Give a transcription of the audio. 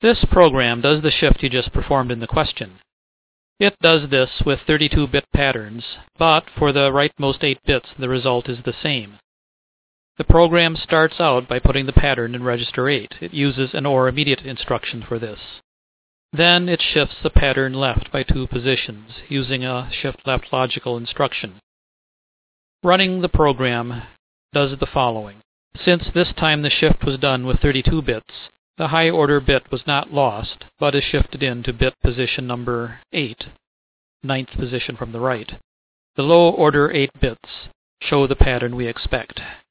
This program does the shift you just performed in the question. It does this with 32-bit patterns, but for the rightmost 8 bits the result is the same. The program starts out by putting the pattern in register 8. It uses an OR immediate instruction for this. Then it shifts the pattern left by 2 positions using a shift left logical instruction. Running the program does the following. Since this time the shift was done with 32 bits, the high order bit was not lost, but is shifted into bit position number 8, 9th position from the right. The low order 8 bits show the pattern we expect.